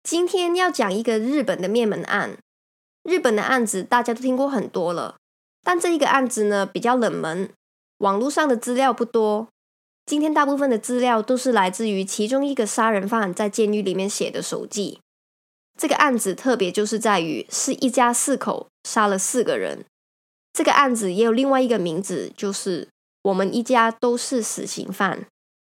今天要讲一个日本的灭门案。日本的案子大家都听过很多了，但这一个案子呢比较冷门，网络上的资料不多。今天大部分的资料都是来自于其中一个杀人犯在监狱里面写的手记。这个案子特别就是在于是一家4口杀了4个人。这个案子也有另外一个名字，就是我们一家都是死刑犯。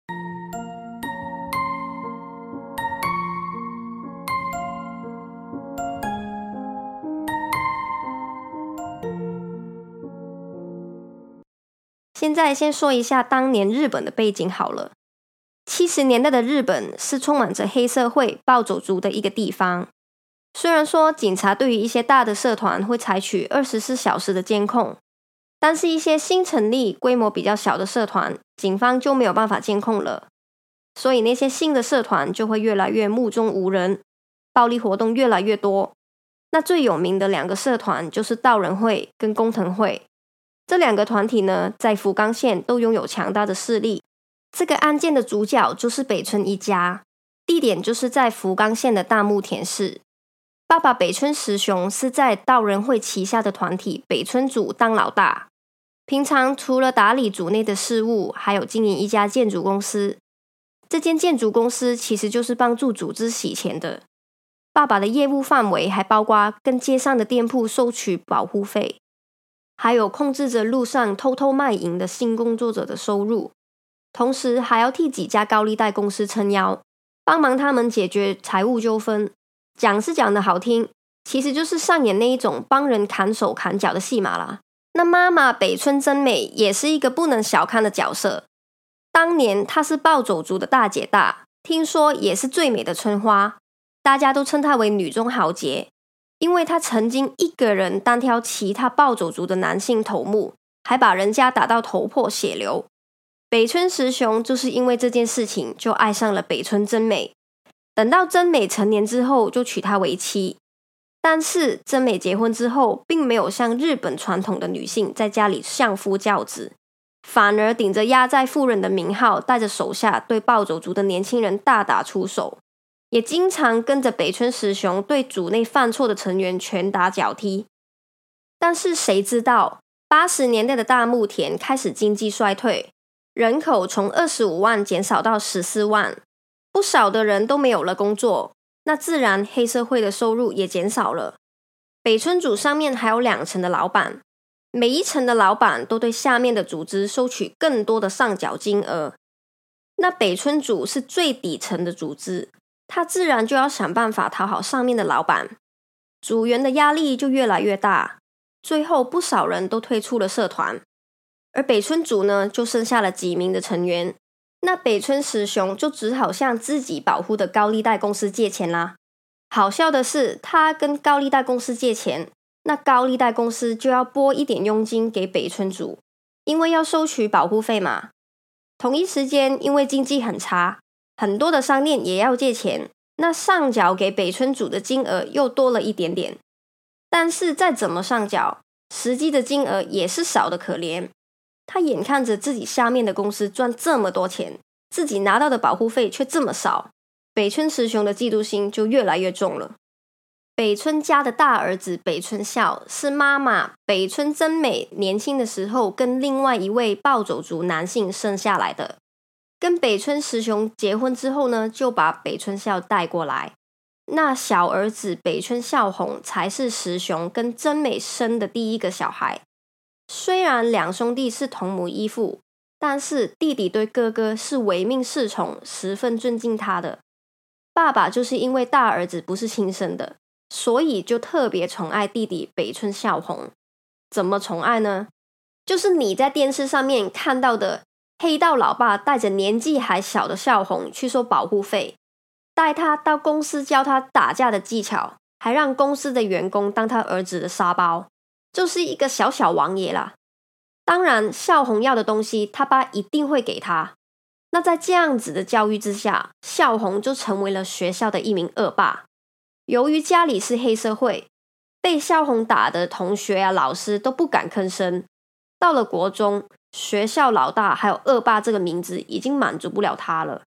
现在先说一下当年日本的背景好了。70年代的日本是充满着黑社会暴走族的一个地方。虽然说警察对于一些大的社团会采取24小时的监控，但是一些新成立规模比较小的社团，警方就没有办法监控了。所以那些新的社团就会越来越目中无人，暴力活动越来越多。那最有名的2个社团就是道人会跟工藤会。这2个团体呢，在福冈县都拥有强大的势力。这个案件的主角就是北村一家，地点就是在福冈县的大木田市。爸爸北村实雄是在道人会旗下的团体北村组当老大，平常除了打理组内的事务，还有经营一家建筑公司。这间建筑公司其实就是帮助组织洗钱的。爸爸的业务范围还包括跟街上的店铺收取保护费，还有控制着路上偷偷卖淫的性工作者的收入，同时还要替几家高利贷公司撑腰，帮忙他们解决财务纠纷。讲是讲的好听，其实就是上演那一种帮人砍手砍脚的戏码啦。那妈妈北村真美也是一个不能小看的角色。当年她是暴走族的大姐大，听说也是最美的春花，大家都称她为女中豪杰。因为他曾经一个人单挑其他暴走族的男性头目，还把人家打到头破血流。北村实雄就是因为这件事情就爱上了北村真美，等到真美成年之后就娶她为妻。但是真美结婚之后并没有像日本传统的女性在家里相夫教子，反而顶着压寨夫人的名号，带着手下对暴走族的年轻人大打出手，也经常跟着北村实雄对组内犯错的成员拳打脚踢。但是谁知道80年代的大木田开始经济衰退，人口从25万减少到14万，不少的人都没有了工作，那自然黑社会的收入也减少了。北村组上面还有2层的老板，每一层的老板都对下面的组织收取更多的上缴金额。那北村组是最底层的组织，他自然就要想办法讨好上面的老板，组员的压力就越来越大，最后不少人都退出了社团。而北村组呢，就剩下了几名的成员。那北村实雄就只好向自己保护的高利贷公司借钱啦。好笑的是，他跟高利贷公司借钱，那高利贷公司就要拨一点佣金给北村组，因为要收取保护费嘛。同一时间，因为经济很差，很多的商店也要借钱，那上缴给北村组的金额又多了一点点。但是再怎么上缴，实际的金额也是少得可怜。他眼看着自己下面的公司赚这么多钱，自己拿到的保护费却这么少，北村实雄的嫉妒心就越来越重了。北村家的大儿子北村孝是妈妈北村真美年轻的时候跟另外一位暴走族男性生下来的。跟北村实雄结婚之后呢，就把北村孝带过来。那小儿子北村孝弘才是实雄跟真美生的第1个小孩。虽然2兄弟是同母异父，但是弟弟对哥哥是唯命是从，十分尊敬他的。爸爸就是因为大儿子不是亲生的，所以就特别宠爱弟弟北村孝弘。怎么宠爱呢？就是你在电视上面看到的黑道老爸带着年纪还小的孝弘去收保护费，带他到公司教他打架的技巧，还让公司的员工当他儿子的沙包，就是一个小小王爷啦。当然孝弘要的东西他爸一定会给他。那在这样子的教育之下，孝弘就成为了学校的一名恶霸。由于家里是黑社会，被孝弘打的同学啊老师都不敢吭声。到了国中，学校老大还有恶霸这个名字已经满足不了他了。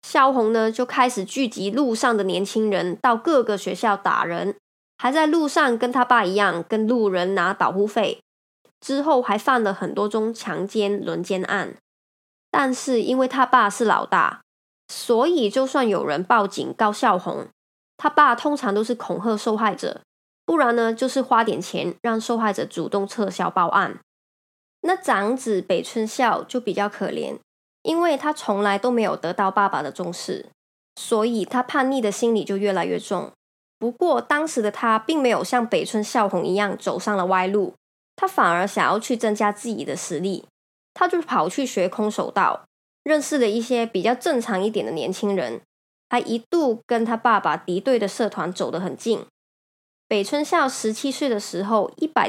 萧红呢就开始聚集路上的年轻人到各个学校打人，还在路上跟他爸一样跟路人拿保护费，之后还犯了很多宗强奸、轮奸案。但是因为他爸是老大，所以就算有人报警告萧红，他爸通常都是恐吓受害者，不然呢就是花点钱让受害者主动撤销报案。那长子北村孝就比较可怜，因为他从来都没有得到爸爸的重视，所以他叛逆的心理就越来越重。不过当时的他并没有像北村孝弘一样走上了歪路，他反而想要去增加自己的实力，他就跑去学空手道，认识了一些比较正常一点的年轻人，还一度跟他爸爸敌对的社团走得很近。北村孝17岁的时候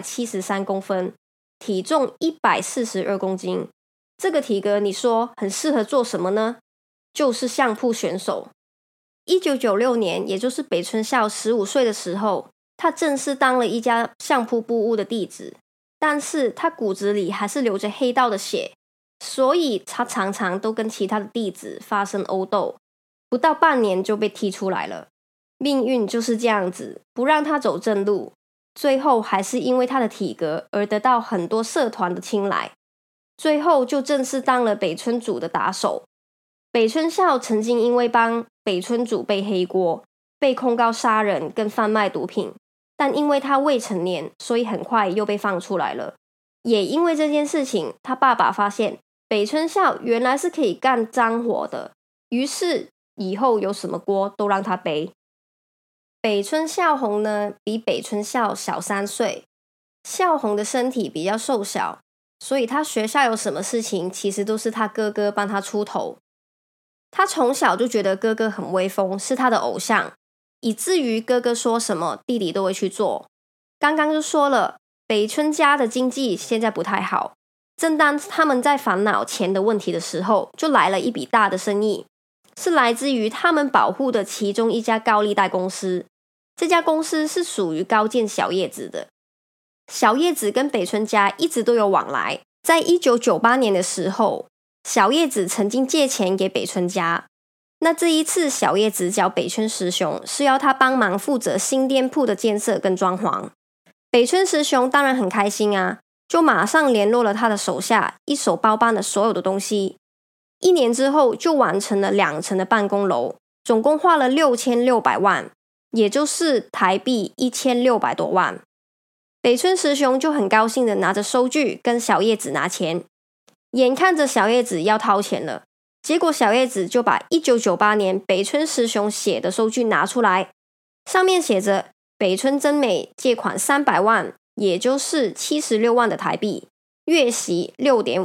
173公分，体重142公斤，这个体格你说很适合做什么呢？就是相扑选手。1996年，也就是北村孝15岁的时候，他正式当了一家相扑部屋的弟子，但是他骨子里还是流着黑道的血，所以他常常都跟其他的弟子发生殴斗，不到半年就被踢出来了。命运就是这样子，不让他走正路，最后还是因为他的体格而得到很多社团的青睐，最后就正式当了北村组的打手。北村孝曾经因为帮北村组背黑锅，被控告杀人跟贩卖毒品，但因为他未成年，所以很快又被放出来了。也因为这件事情，他爸爸发现北村孝原来是可以干脏活的，于是以后有什么锅都让他背。北村孝弘呢，比北村孝小3岁。孝弘的身体比较瘦小，所以他学校有什么事情，其实都是他哥哥帮他出头。他从小就觉得哥哥很威风，是他的偶像，以至于哥哥说什么，弟弟都会去做。刚刚就说了，北村家的经济现在不太好，正当他们在烦恼钱的问题的时候，就来了一笔大的生意，是来自于他们保护的其中一家高利贷公司。这家公司是属于高见小叶子的，小叶子跟北村家一直都有往来。在1998年的时候，小叶子曾经借钱给北村家，那这一次小叶子找北村实雄是要他帮忙负责新店铺的建设跟装潢。北村实雄当然很开心啊，就马上联络了他的手下，一手包办了所有的东西。1年之后就完成了2层的办公楼，总共花了6600万，也就是台币1600多万。北村实雄就很高兴的拿着收据跟小叶子拿钱，眼看着小叶子要掏钱了，结果小叶子就把1998年北村实雄写的收据拿出来，上面写着北村真美借款300万，也就是76万的台币，月息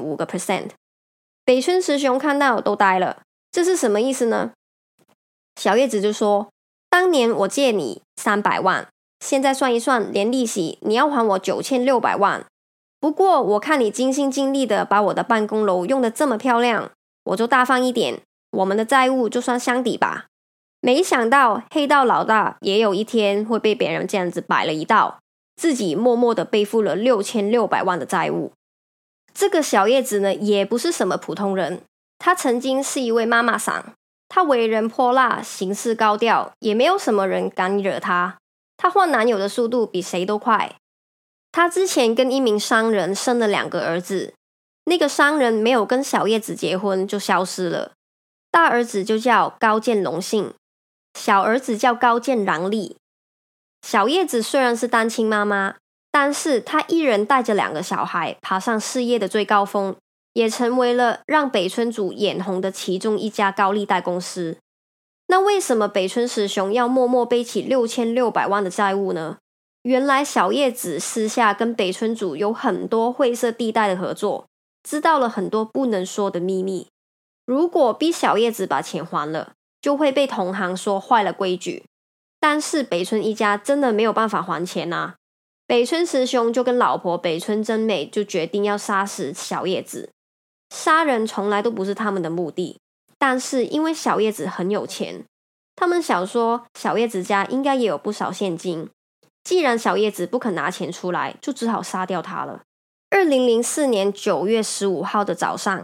6.5%。 北村实雄看到都呆了，这是什么意思呢？小叶子就说，当年我借你300万，现在算一算，连利息你要还我9600万。不过我看你精心尽力的把我的办公楼用得这么漂亮，我就大方一点，我们的债务就算相抵吧。没想到黑道老大也有一天会被别人这样子摆了一道，自己默默的背负了6600万的债务。这个小叶子呢，也不是什么普通人，他曾经是一位妈妈桑，他为人泼辣，行事高调，也没有什么人敢惹他。他换男友的速度比谁都快。他之前跟一名商人生了2个儿子，那个商人没有跟小叶子结婚就消失了。大儿子就叫高见隆信，小儿子叫高见郎利。小叶子虽然是单亲妈妈，但是她一人带着2个小孩爬上事业的最高峰，也成为了让北村组眼红的其中一家高利贷公司。那为什么北村实雄要默默背起6600万的债务呢？原来小叶子私下跟北村组有很多灰色地带的合作，知道了很多不能说的秘密。如果逼小叶子把钱还了，就会被同行说坏了规矩。但是北村一家真的没有办法还钱啊。北村实雄就跟老婆北村真美就决定要杀死小叶子。杀人从来都不是他们的目的，但是因为小叶子很有钱，他们想说小叶子家应该也有不少现金，既然小叶子不肯拿钱出来，就只好杀掉他了。2004年9月15号的早上，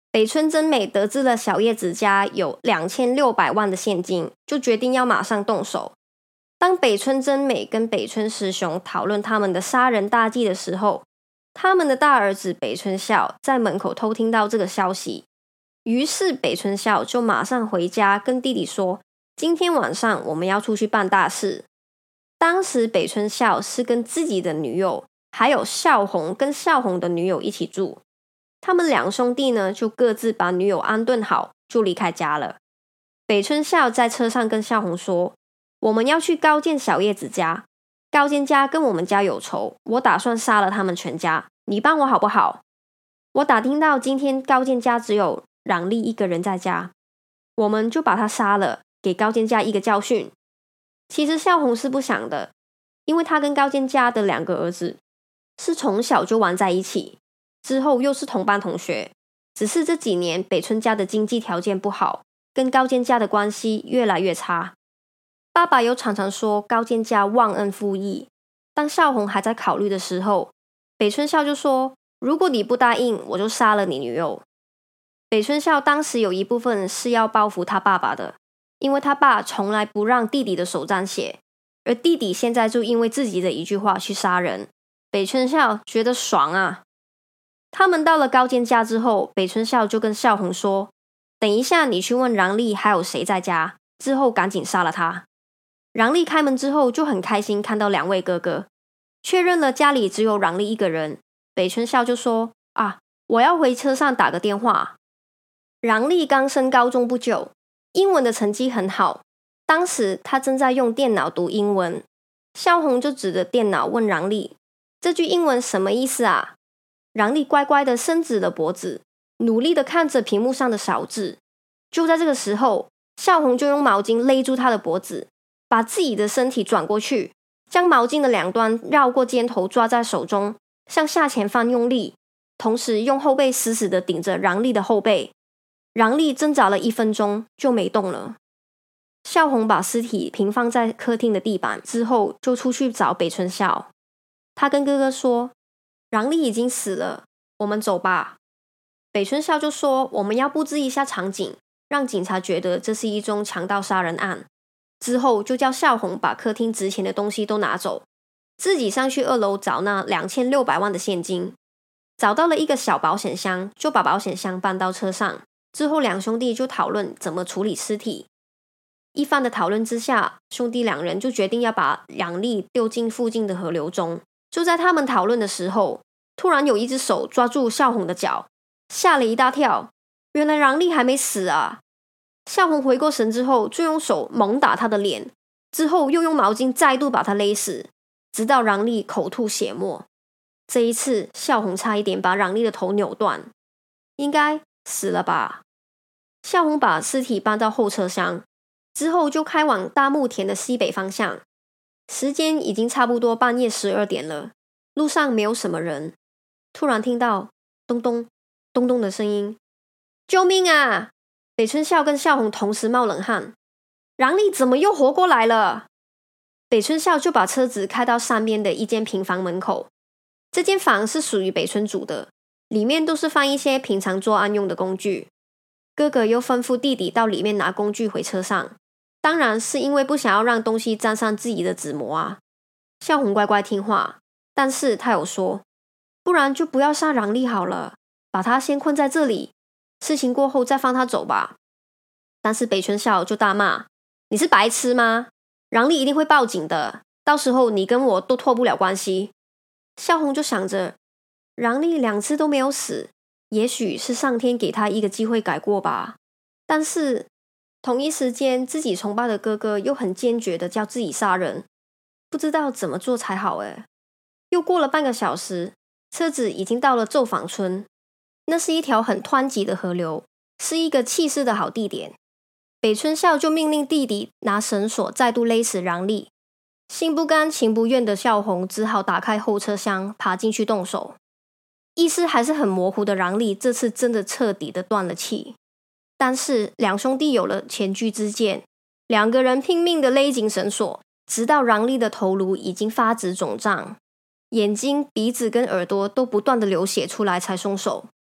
北村真美得知了小叶子家有2600万的现金，就决定要马上动手。当北村真美跟北村师兄讨论他们的杀人大计的时候，他们的大儿子北村孝在门口偷听到这个消息，于是北村孝就马上回家跟弟弟说，今天晚上我们要出去办大事。当时北村孝是跟自己的女友还有孝宏跟孝宏的女友一起住，他们两兄弟呢就各自把女友安顿好，就离开家了。北村孝在车上跟孝宏说，我们要去高见小叶子家，高见家跟我们家有仇，我打算杀了他们全家，你帮我好不好？我打听到今天高见家只有冉丽一个人在家，我们就把他杀了，给高见家一个教训。其实孝宏是不想的，因为他跟高见家的2个儿子是从小就玩在一起，之后又是同班同学，只是这几年北村家的经济条件不好，跟高见家的关系越来越差。爸爸又常常说高见家忘恩负义，当孝宏还在考虑的时候，北村孝就说，如果你不答应，我就杀了你女友。北村孝当时有一部分是要报复他爸爸的，因为他爸从来不让弟弟的手沾血，而弟弟现在就因为自己的一句话去杀人，北村孝觉得爽啊。他们到了高见家之后，北村孝就跟孝宏说，等一下你去问冉丽还有谁在家，之后赶紧杀了他。冉丽开门之后就很开心看到2位哥哥，确认了家里只有冉丽一个人，北村孝就说，我要回车上打个电话。冉丽刚升高中不久，英文的成绩很好，当时他正在用电脑读英文，孝宏就指着电脑问冉丽，这句英文什么意思啊？冉丽乖乖的伸直了脖子，努力的看着屏幕上的小字。就在这个时候，孝宏就用毛巾勒住他的脖子，把自己的身体转过去，将毛巾的2端绕过肩头抓在手中，向下前方用力，同时用后背死死的顶着冉丽的后背。冉丽挣扎了1分钟就没动了。孝宏把尸体平放在客厅的地板之后，就出去找北村孝。他跟哥哥说，冉丽已经死了，我们走吧。北村孝就说，我们要布置一下场景，让警察觉得这是一宗强盗杀人案。之后就叫孝宏把客厅值钱的东西都拿走，自己上去2楼找那2600万的现金。找到了一个小保险箱，就把保险箱搬到车上。之后2兄弟就讨论怎么处理尸体。一番的讨论之下，兄弟2人就决定要把冉丽丢进附近的河流中。就在他们讨论的时候，突然有一只手抓住孝宏的脚，吓了一大跳，原来冉丽还没死啊。孝宏回过神之后，就用手猛打他的脸，之后又用毛巾再度把他勒死，直到冉丽口吐血沫。这一次孝宏差一点把冉丽的头扭断，应该死了吧。孝宏把尸体搬到后车厢，之后就开往大木田的西北方向。时间已经差不多半夜12点了，路上没有什么人。突然听到咚咚咚咚的声音，救命啊！北村孝跟孝宏同时冒冷汗，冉丽怎么又活过来了？北村孝就把车子开到山边的一间平房门口，这间房是属于北村组的，里面都是放一些平常作案用的工具。哥哥又吩咐弟弟到里面拿工具回车上，当然是因为不想要让东西沾上自己的指模啊。孝宏乖乖听话，但是他有说，不然就不要杀冉丽好了，把他先困在这里，事情过后再放他走吧。但是北村孝就大骂，你是白痴吗？冉丽一定会报警的，到时候你跟我都脱不了关系。孝宏就想着，冉丽2次都没有死，也许是上天给他一个机会改过吧。但是同一时间，自己崇拜的哥哥又很坚决的叫自己杀人，不知道怎么做才好诶。又过了半个小时，车子已经到了奏坊村，那是一条很湍急的河流，是一个弃尸的好地点。北村孝就命令弟弟拿绳索再度勒死冉丽，心不甘情不愿的孝宏只好打开后车厢爬进去动手。意识还是很模糊的冉丽这次真的彻底的断了气，但是2兄弟有了前车之鉴，2个人拼命的勒紧绳索，直到冉丽的头颅已经发紫肿胀，眼睛、鼻子跟耳朵都不断的流血出来才松手。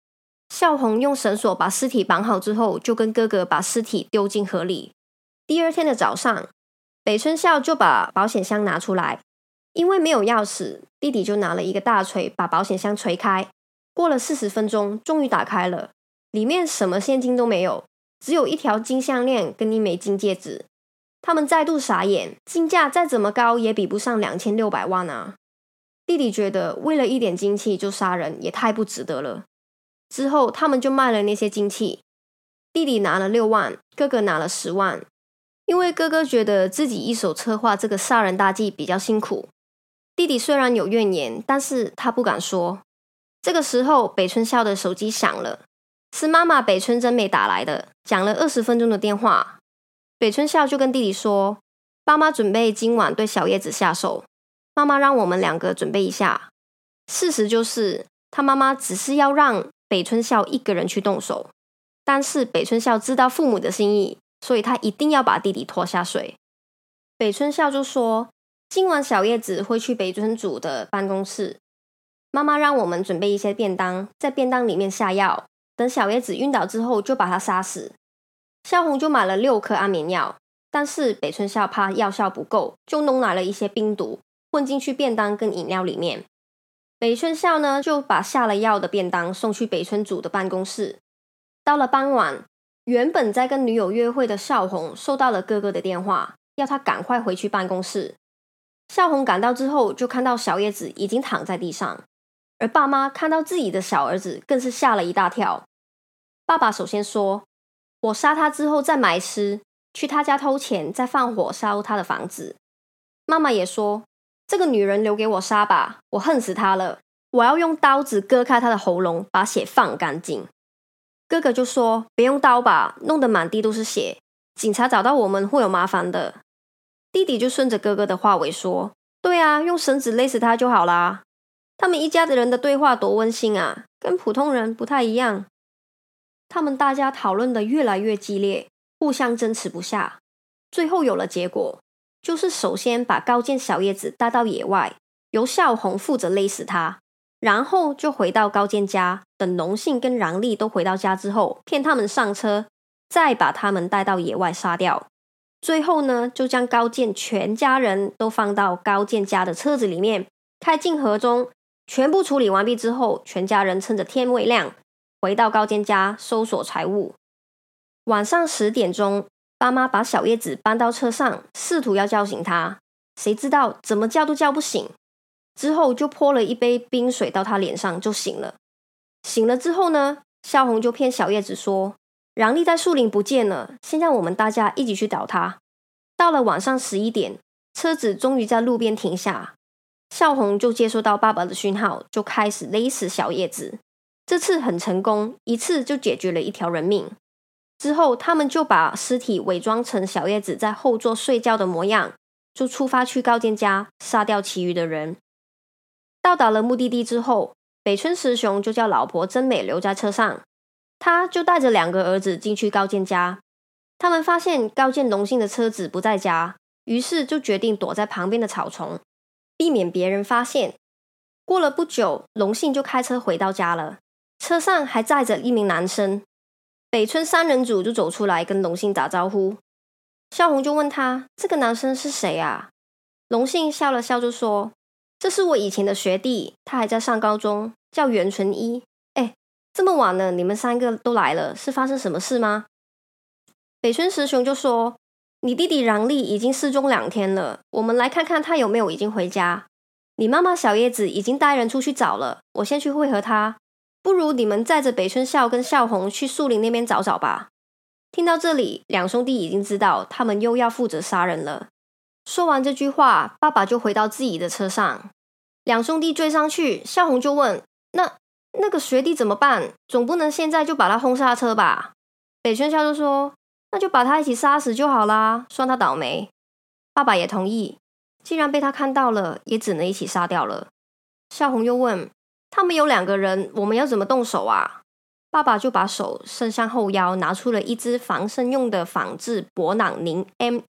孝宏用绳索把尸体绑好之后，就跟哥哥把尸体丢进河里。第二天的早上，北村孝就把保险箱拿出来，因为没有钥匙，弟弟就拿了一个大锤把保险箱锤开。过了40分钟，终于打开了，里面什么现金都没有，只有一条金项链跟一枚金戒指。他们再度傻眼，金价再怎么高也比不上2600万啊！弟弟觉得为了一点金器就杀人也太不值得了。之后他们就卖了那些金器，弟弟拿了6万，哥哥拿了10万。因为哥哥觉得自己一手策划这个杀人大计比较辛苦，弟弟虽然有怨言，但是他不敢说。这个时候北村孝的手机响了，是妈妈北村真美打来的，讲了20分钟的电话。北村孝就跟弟弟说，爸妈准备今晚对小叶子下手，妈妈让我们2个准备一下。事实就是他妈妈只是要让北村孝一个人去动手，但是北村孝知道父母的心意，所以他一定要把弟弟拖下水。北村孝就说，今晚小叶子会去北村主的办公室，妈妈让我们准备一些便当，在便当里面下药，等小叶子晕倒之后就把他杀死。孝宏就买了6颗安眠药，但是北村孝怕药效不够，就弄来了一些冰毒混进去便当跟饮料里面。北村孝呢就把下了药的便当送去北村主的办公室。到了傍晚，原本在跟女友约会的孝宏收到了哥哥的电话，要他赶快回去办公室。孝宏赶到之后，就看到小叶子已经躺在地上，而爸妈看到自己的小儿子更是吓了一大跳。爸爸首先说，我杀他之后再埋尸，去他家偷钱，再放火烧他的房子。妈妈也说，这个女人留给我杀吧，我恨死她了，我要用刀子割开她的喉咙，把血放干净。哥哥就说，别用刀吧，弄得满地都是血，警察找到我们会有麻烦的。弟弟就顺着哥哥的话尾说，对啊，用绳子勒死他就好啦。他们一家的人的对话多温馨啊，跟普通人不太一样。他们大家讨论的越来越激烈，互相争持不下，最后有了结果，就是首先把高见小叶子带到野外，由孝宏负责勒死他，然后就回到高见家，等农信跟禳丽都回到家之后，骗他们上车，再把他们带到野外杀掉。最后呢，就将高见全家人都放到高见家的车子里面，开进河中，全部处理完毕之后，全家人趁着天未亮回到高见家搜索财物。晚上10点钟，爸妈把小叶子搬到车上，试图要叫醒他，谁知道怎么叫都叫不醒。之后就泼了一杯冰水到他脸上，就醒了。醒了之后呢，孝宏就骗小叶子说，禳丽在树林不见了，现在我们大家一起去找她。到了晚上11点，车子终于在路边停下，孝宏就接收到爸爸的讯号，就开始勒死小叶子。这次很成功，一次就解决了1条人命。之后他们就把尸体伪装成小叶子在后座睡觉的模样，就出发去高见家杀掉其余的人。到达了目的地之后，北村实雄就叫老婆真美留在车上，他就带着2个儿子进去高见家。他们发现高见隆信的车子不在家，于是就决定躲在旁边的草丛，避免别人发现。过了不久，隆信就开车回到家了，车上还载着1名男生。北村3人组就走出来跟隆信打招呼，孝宏就问他，这个男生是谁啊？隆信笑了笑就说，这是我以前的学弟，他还在上高中，叫袁纯一。这么晚了，你们3个都来了，是发生什么事吗？北村实雄就说，你弟弟禳丽已经失踪2天了，我们来看看他有没有已经回家。你妈妈小叶子已经带人出去找了，我先去会合他，不如你们载着北村孝跟孝宏去树林那边找找吧。听到这里，2兄弟已经知道他们又要负责杀人了。说完这句话，爸爸就回到自己的车上。2兄弟追上去，孝宏就问，那个学弟怎么办？总不能现在就把他轰下车吧？北村孝就说，那就把他一起杀死就好啦，算他倒霉。爸爸也同意，既然被他看到了，也只能一起杀掉了。孝宏又问，他们有2个人，我们要怎么动手啊？爸爸就把手伸向后腰，拿出了一支防身用的仿制博朗宁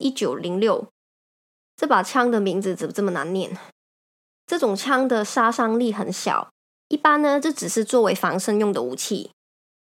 M1906。这把枪的名字怎么这么难念？这种枪的杀伤力很小，一般呢，这只是作为防身用的武器。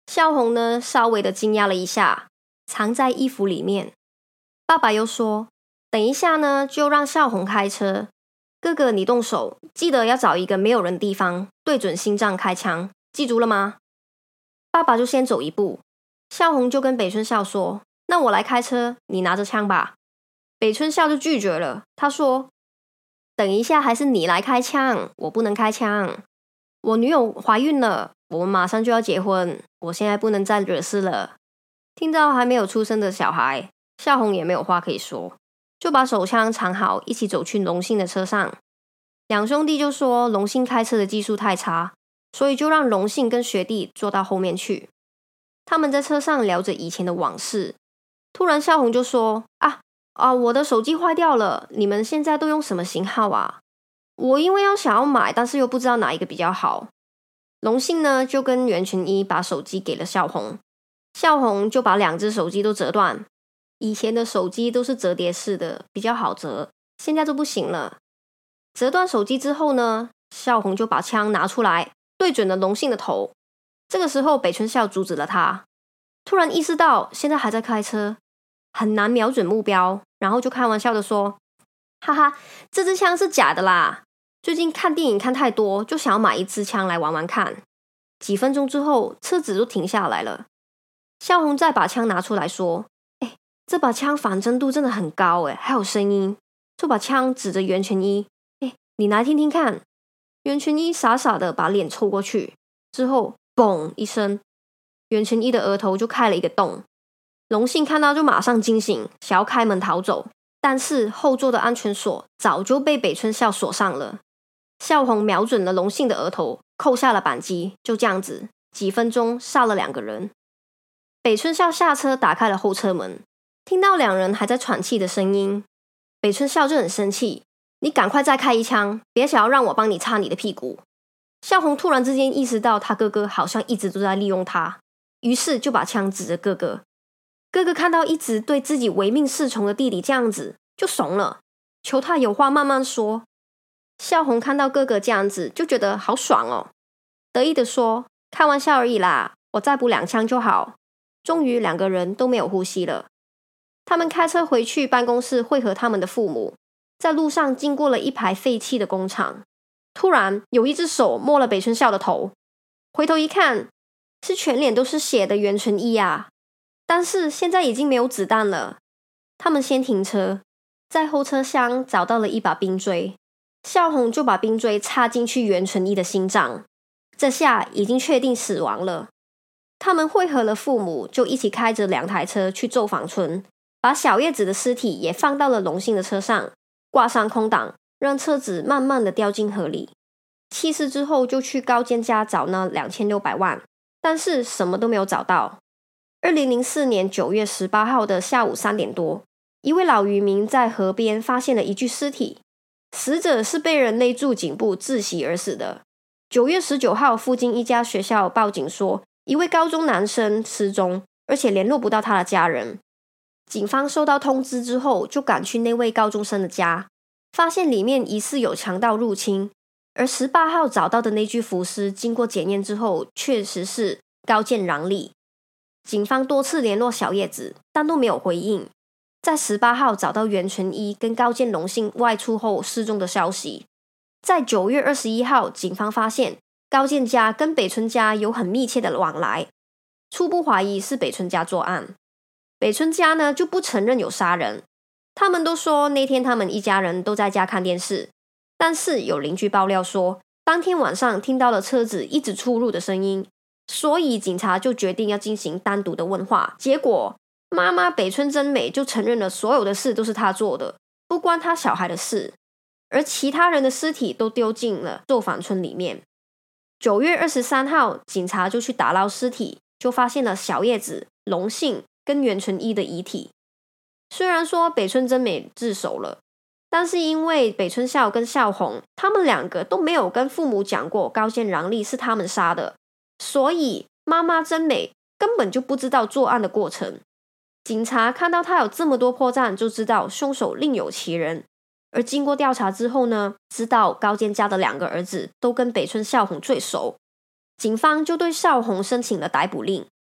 孝宏呢稍微的惊讶了一下，藏在衣服里面。爸爸又说，等一下呢就让孝宏开车，哥哥你动手，记得要找一个没有人的地方，对准心脏开枪，记住了吗？爸爸就先走一步，孝宏就跟北村孝说，那我来开车，你拿着枪吧。北村孝就拒绝了，他说，等一下还是你来开枪，我不能开枪，我女友怀孕了，我们马上就要结婚，我现在不能再惹事了。听到还没有出生的小孩，孝宏也没有话可以说，就把手枪藏好，一起走去龙信的车上。两兄弟就说龙信开车的技术太差，所以就让龙信跟学弟坐到后面去。他们在车上聊着以前的往事，突然孝宏就说，我的手机坏掉了，你们现在都用什么型号啊？我因为想要买，但是又不知道哪一个比较好。龙信呢就跟袁群一把手机给了孝宏，孝宏就把2只手机都折断。以前的手机都是折叠式的，比较好折，现在就不行了。折断手机之后呢，孝宏就把枪拿出来，对准了龙信的头。这个时候北村孝阻止了他，突然意识到现在还在开车，很难瞄准目标，然后就开玩笑的说，哈哈，这支枪是假的啦，最近看电影看太多，就想要买一支枪来玩玩看。几分钟之后，车子就停下来了。孝宏再把枪拿出来说，这把枪反震度真的很高还有声音，就把枪指着袁群一，你来听听看。袁群一傻傻的把脸凑过去，之后嘣一声，袁群一的额头就开了一个洞。龙信看到就马上惊醒，想要开门逃走，但是后座的安全锁早就被北村孝锁上了。孝宏瞄准了龙信的额头，扣下了扳机，就这样子几分钟杀了2个人。北村孝下车打开了后车门，听到2人还在喘气的声音，北村孝就很生气，你赶快再开一枪，别想要让我帮你擦你的屁股。孝宏突然之间意识到他哥哥好像一直都在利用他，于是就把枪指着哥哥。哥哥看到一直对自己唯命是从的弟弟这样子，就怂了，求他有话慢慢说。孝宏看到哥哥这样子，就觉得好爽哦，得意的说，开玩笑而已啦，我再补2枪就好。终于2个人都没有呼吸了。他们开车回去办公室会合他们的父母，在路上经过了一排废弃的工厂，突然有一只手摸了北村孝的头，回头一看，是全脸都是血的袁纯一啊！但是现在已经没有子弹了。他们先停车，在后车厢找到了一把冰锥，孝宏就把冰锥插进去袁纯一的心脏，这下已经确定死亡了。他们会合了父母，就一起开着2台车去奏坊村，把小叶子的尸体也放到了龙信的车上，挂上空挡，让车子慢慢的掉进河里。弃尸之后就去高健家找那2600万，但是什么都没有找到。2004年9月18号的下午3点多，一位老渔民在河边发现了一具尸体，死者是被人勒住颈部窒息而死的。9月19号，附近一家学校报警说，一位高中男生失踪，而且联络不到他的家人。警方收到通知之后，就赶去那位高中生的家，发现里面疑似有强盗入侵。而18号找到的那具浮尸，经过检验之后，确实是高见壤里。警方多次联络小叶子，但都没有回应。在18号找到袁纯一跟高见龙信外出后失踪的消息。在9月21号，警方发现高见家跟北村家有很密切的往来，初步怀疑是北村家作案。北村家呢就不承认有杀人，他们都说那天他们一家人都在家看电视，但是有邻居爆料说，当天晚上听到了车子一直出入的声音，所以警察就决定要进行单独的问话。结果妈妈北村真美就承认了所有的事都是她做的，不关她小孩的事，而其他人的尸体都丢进了奏坊村里面。9月23号，警察就去打捞尸体，就发现了小叶子、龙信跟袁纯一的遗体。虽然说北村真美自首了，但是因为北村孝跟孝宏他们2个都没有跟父母讲过高见壤利是他们杀的，所以妈妈真美根本就不知道作案的过程。警察看到他有这么多破绽，就知道凶手另有其人。而经过调查之后呢，知道高见家的2个儿子都跟北村孝宏最熟，警方就对孝宏申请了逮捕令，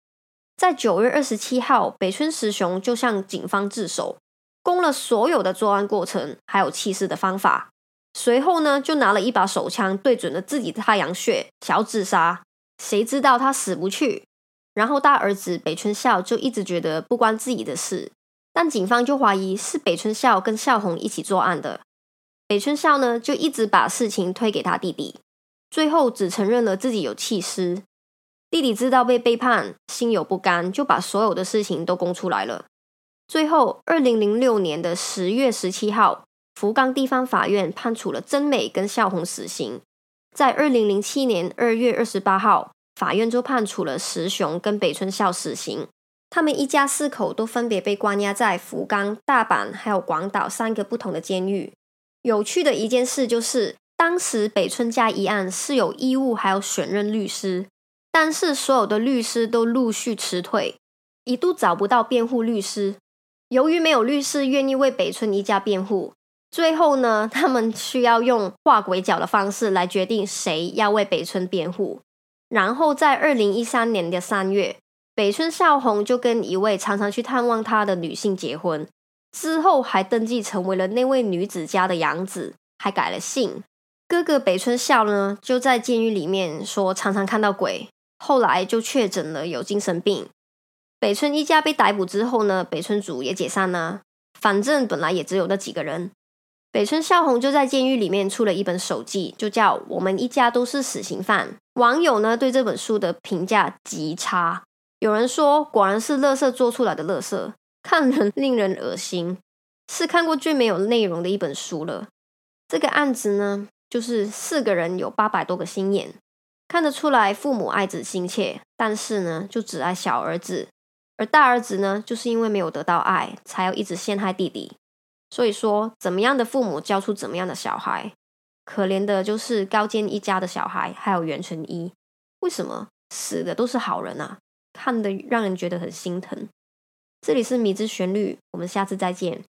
在9月27号，北村实雄就向警方自首，供了所有的作案过程，还有弃尸的方法。随后呢，就拿了一把手枪对准了自己的太阳穴，想要自杀。谁知道他死不去，然后大儿子北村孝就一直觉得不关自己的事，但警方就怀疑是北村孝跟孝宏一起作案的。北村孝呢，就一直把事情推给他弟弟，最后只承认了自己有弃尸。弟弟知道被背叛，心有不甘，就把所有的事情都供出来了。最后2006年的10月17号，福冈地方法院判处了真美跟孝宏死刑。在2007年2月28号，法院就判处了石雄跟北村孝死刑。他们一家4口都分别被关押在福冈、大阪还有广岛3个不同的监狱。有趣的一件事就是，当时北村家一案是有义务还有选任律师，但是所有的律师都陆续辞退，一度找不到辩护律师。由于没有律师愿意为北村一家辩护，最后呢，他们需要用画鬼脚的方式来决定谁要为北村辩护。然后在2013年的3月，北村孝宏就跟一位常常去探望他的女性结婚，之后还登记成为了那位女子家的养子，还改了姓。哥哥北村孝呢，就在监狱里面说常常看到鬼，后来就确诊了有精神病。北村一家被逮捕之后呢，北村组也解散了，反正本来也只有那几个人。北村孝宏就在监狱里面出了一本手记，就叫《我们一家都是死刑犯》。网友呢对这本书的评价极差，有人说果然是垃圾做出来的垃圾，看人令人恶心，是看过最没有内容的一本书了。这个案子呢，就是4个人有800多个心眼，看得出来父母爱子心切，但是呢就只爱小儿子，而大儿子呢就是因为没有得到爱，才要一直陷害弟弟。所以说怎么样的父母教出怎么样的小孩，可怜的就是高见一家的小孩还有袁纯一。为什么死的都是好人啊？看得让人觉得很心疼。这里是迷之旋律，我们下次再见。